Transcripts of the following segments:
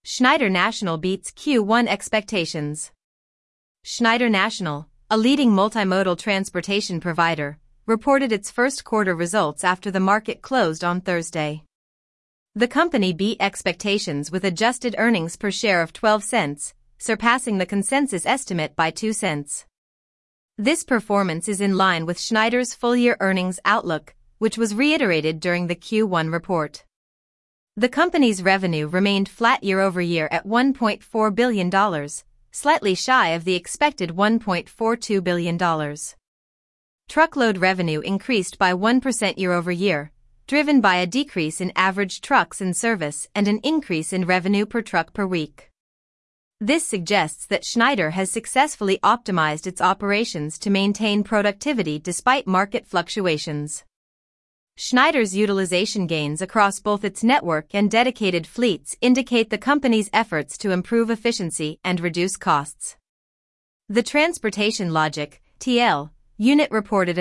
Schneider National beats Q1 expectations. Schneider National, a leading multimodal transportation provider, reported its first quarter results after the market closed on Thursday. The company beat expectations with adjusted earnings per share of 12 cents, surpassing the consensus estimate by 2 cents. This performance is in line with Schneider's full-year earnings outlook, which was reiterated during the Q1 report. The company's revenue remained flat year-over-year at $1.4 billion, slightly shy of the expected $1.42 billion. Truckload revenue increased by 1% year-over-year, driven by a decrease in average trucks in service and an increase in revenue per truck per week. This suggests that Schneider has successfully optimized its operations to maintain productivity despite market fluctuations. Schneider's utilization gains across both its network and dedicated fleets indicate the company's efforts to improve efficiency and reduce costs. The Transportation Logic (TL) unit reported a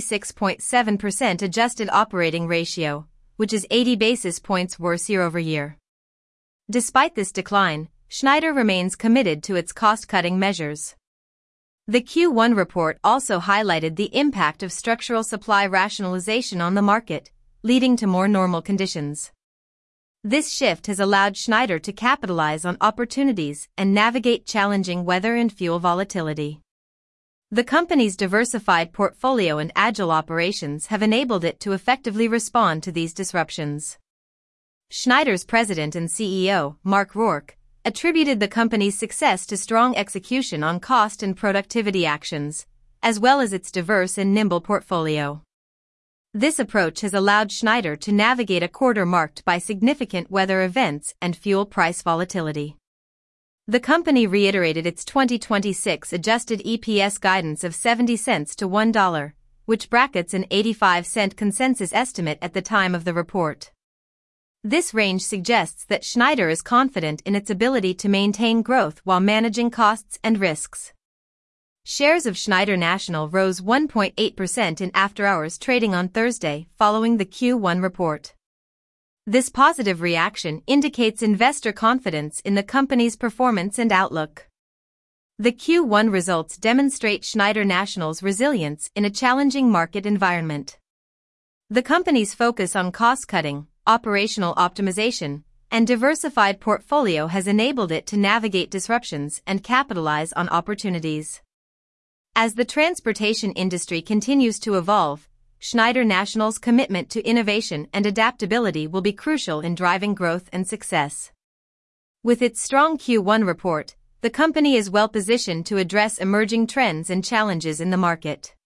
96.7% adjusted operating ratio, which is 80 basis points worse year-over-year. Despite this decline, Schneider remains committed to its cost-cutting measures. The Q1 report also highlighted the impact of structural supply rationalization on the market, leading to more normal conditions. This shift has allowed Schneider to capitalize on opportunities and navigate challenging weather and fuel volatility. The company's diversified portfolio and agile operations have enabled it to effectively respond to these disruptions. Schneider's president and CEO, Mark Rourke, attributed the company's success to strong execution on cost and productivity actions, as well as its diverse and nimble portfolio. This approach has allowed Schneider to navigate a quarter marked by significant weather events and fuel price volatility. The company reiterated its 2026 adjusted EPS guidance of 70 cents to $1, which brackets an 85-cent consensus estimate at the time of the report. This range suggests that Schneider is confident in its ability to maintain growth while managing costs and risks. Shares of Schneider National rose 1.8% in after-hours trading on Thursday following the Q1 report. This positive reaction indicates investor confidence in the company's performance and outlook. The Q1 results demonstrate Schneider National's resilience in a challenging market environment. The company's focus on cost-cutting, operational optimization, and diversified portfolio has enabled it to navigate disruptions and capitalize on opportunities. As the transportation industry continues to evolve, Schneider National's commitment to innovation and adaptability will be crucial in driving growth and success. With its strong Q1 report, the company is well positioned to address emerging trends and challenges in the market.